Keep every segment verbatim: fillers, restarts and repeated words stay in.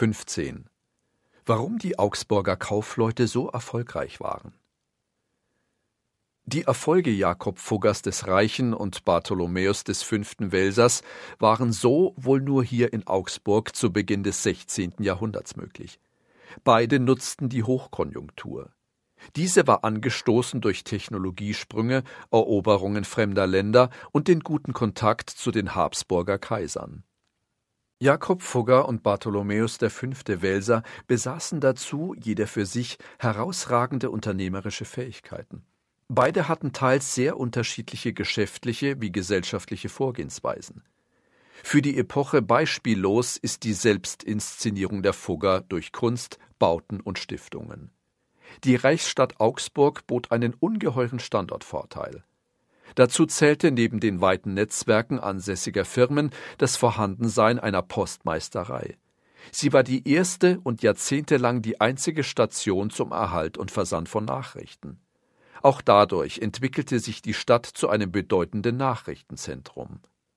fünfzehn. Warum die Augsburger Kaufleute so erfolgreich waren. Die Erfolge Jakob Fuggers des Reichen und Bartholomäus des Fünften Welsers waren so wohl nur hier in Augsburg zu Beginn des sechzehnten Jahrhunderts möglich. Beide nutzten die Hochkonjunktur. Diese war angestoßen durch Technologiesprünge, Eroberungen fremder Länder und den guten Kontakt zu den Habsburger Kaisern. Jakob Fugger und Bartholomäus der Fünfte Welser besaßen dazu, jeder für sich, herausragende unternehmerische Fähigkeiten. Beide hatten teils sehr unterschiedliche geschäftliche wie gesellschaftliche Vorgehensweisen. Für die Epoche beispiellos ist die Selbstinszenierung der Fugger durch Kunst, Bauten und Stiftungen. Die Reichsstadt Augsburg bot einen ungeheuren Standortvorteil. Dazu zählte neben den weiten Netzwerken ansässiger Firmen das Vorhandensein einer Postmeisterei. Sie war die erste und jahrzehntelang die einzige Station zum Erhalt und Versand von Nachrichten. Auch dadurch entwickelte sich die Stadt zu einem bedeutenden Nachrichtenzentrum.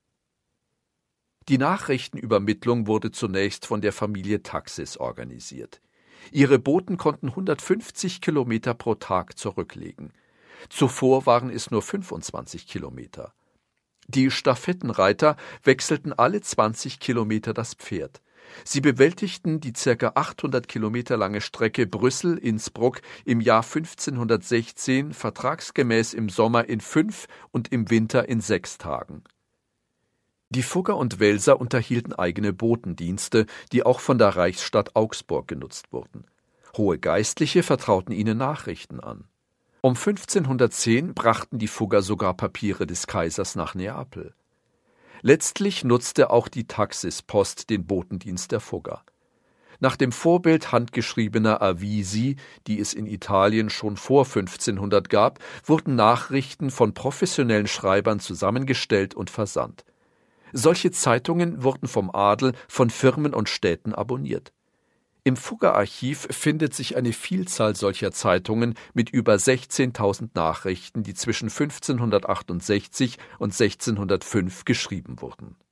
Die Nachrichtenübermittlung wurde zunächst von der Familie Taxis organisiert. Ihre Boten konnten hundertfünfzig Kilometer pro Tag zurücklegen. Zuvor waren es nur fünfundzwanzig Kilometer. Die Stafettenreiter wechselten alle zwanzig Kilometer das Pferd. Sie bewältigten die ca. achthundert Kilometer lange Strecke Brüssel-Innsbruck im Jahr fünfzehnhundertsechzehn vertragsgemäß im Sommer in fünf und im Winter in sechs Tagen. Die Fugger und Welser unterhielten eigene Botendienste, die auch von der Reichsstadt Augsburg genutzt wurden. Hohe Geistliche vertrauten ihnen Nachrichten an. Um fünfzehnhundertzehn brachten die Fugger sogar Papiere des Kaisers nach Neapel. Letztlich nutzte auch die Taxispost den Botendienst der Fugger. Nach dem Vorbild handgeschriebener Avisi, die es in Italien schon vor fünfzehnhundert gab, wurden Nachrichten von professionellen Schreibern zusammengestellt und versandt. Solche Zeitungen wurden vom Adel, von Firmen und Städten abonniert. Im Fugger-Archiv findet sich eine Vielzahl solcher Zeitungen mit über sechzehntausend Nachrichten, die zwischen fünfzehnhundertachtundsechzig und sechzehnhundertfünf geschrieben wurden.